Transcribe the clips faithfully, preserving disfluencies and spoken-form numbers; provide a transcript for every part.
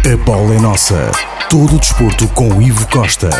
A bola é nossa. Todo o desporto com Ivo Costa.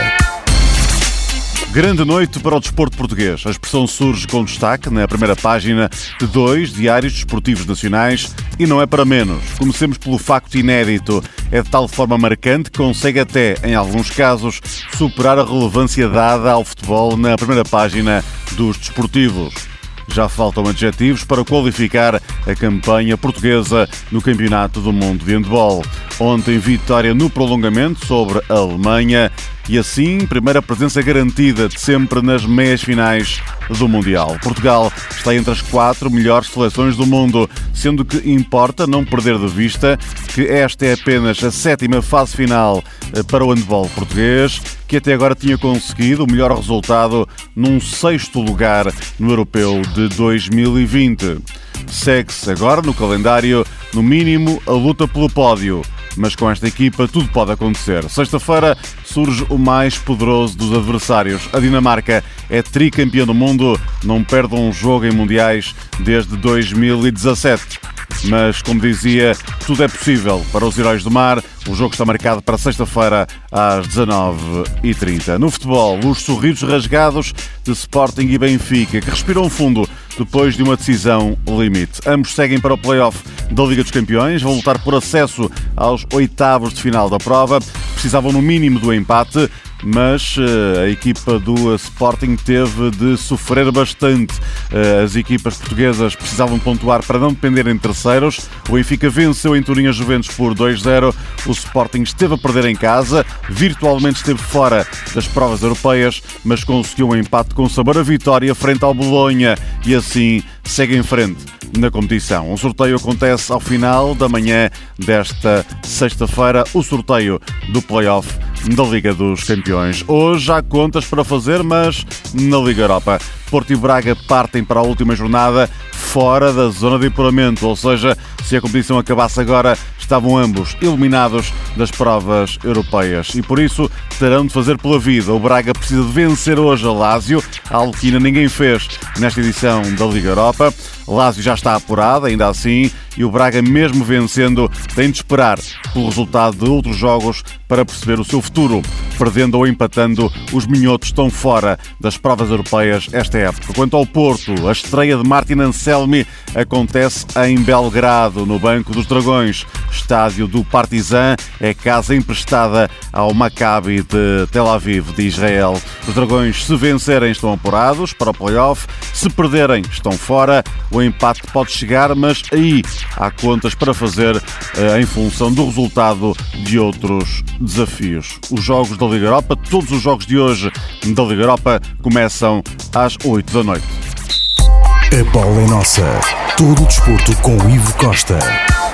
Grande noite para o desporto português. A expressão surge com destaque na primeira página de dois diários desportivos nacionais e não é para menos. Comecemos pelo facto inédito. É de tal forma marcante que consegue até, em alguns casos, superar a relevância dada ao futebol na primeira página dos desportivos. Já faltam adjetivos para qualificar a campanha portuguesa no Campeonato do Mundo de Handball. Ontem, vitória no prolongamento sobre a Alemanha e, assim, primeira presença garantida de sempre nas meias finais do Mundial. Portugal está entre as quatro melhores seleções do mundo, sendo que importa não perder de vista que esta é apenas a sétima fase final para o handball português, que até agora tinha conseguido o melhor resultado num sexto lugar no Europeu de dois mil e vinte. Segue-se agora no calendário, no mínimo, a luta pelo pódio. Mas com esta equipa tudo pode acontecer. Sexta-feira surge o mais poderoso dos adversários. A Dinamarca é tricampeã do mundo, não perde um jogo em mundiais desde dois mil e dezassete. Mas, como dizia, tudo é possível para os Heróis do Mar. O jogo está marcado para sexta-feira às dezanove e trinta. No futebol, os sorrisos rasgados de Sporting e Benfica, que respiram fundo depois de uma decisão limite. Ambos seguem para o play-off da Liga dos Campeões, vão lutar por acesso aos oitavos de final da prova. Precisavam no mínimo do empate, mas a equipa do Sporting teve de sofrer bastante. As equipas portuguesas precisavam pontuar para não dependerem de terceiros. O Benfica venceu em Turim a Juventus por dois a zero. O Sporting esteve a perder em casa, virtualmente esteve fora das provas europeias, mas conseguiu um empate com sabor a vitória frente ao Bolonha e assim segue em frente na competição. O sorteio acontece ao final da manhã desta sexta-feira, o sorteio do play-off da Liga dos Campeões. Hoje há contas para fazer, mas na Liga Europa. Porto e Braga partem para a última jornada fora da zona de apuramento, ou seja, se a competição acabasse agora, estavam ambos eliminados das provas europeias e por isso terão de fazer pela vida. O Braga precisa de vencer hoje a Lazio, algo que ainda ninguém fez nesta edição da Liga Europa. Lazio já está apurado, ainda assim, e o Braga, mesmo vencendo, tem de esperar pelo resultado de outros jogos para perceber o seu futuro. Perdendo ou empatando, os minhotos estão fora das provas europeias esta época. Quanto ao Porto, a estreia de Martin Anselmi acontece em Belgrado, no Banco dos Dragões. Estádio do Partizan é casa emprestada ao Maccabi de Tel Aviv, de Israel. Os Dragões, se vencerem, estão apurados para o play-off. Se perderem, estão fora. O empate pode chegar, mas aí há contas para fazer em função do resultado de outros desafios. Os jogos da Liga Europa, todos os jogos de hoje da Liga Europa, começam às oito da noite. A bola é nossa. Todo o desporto com Ivo Costa.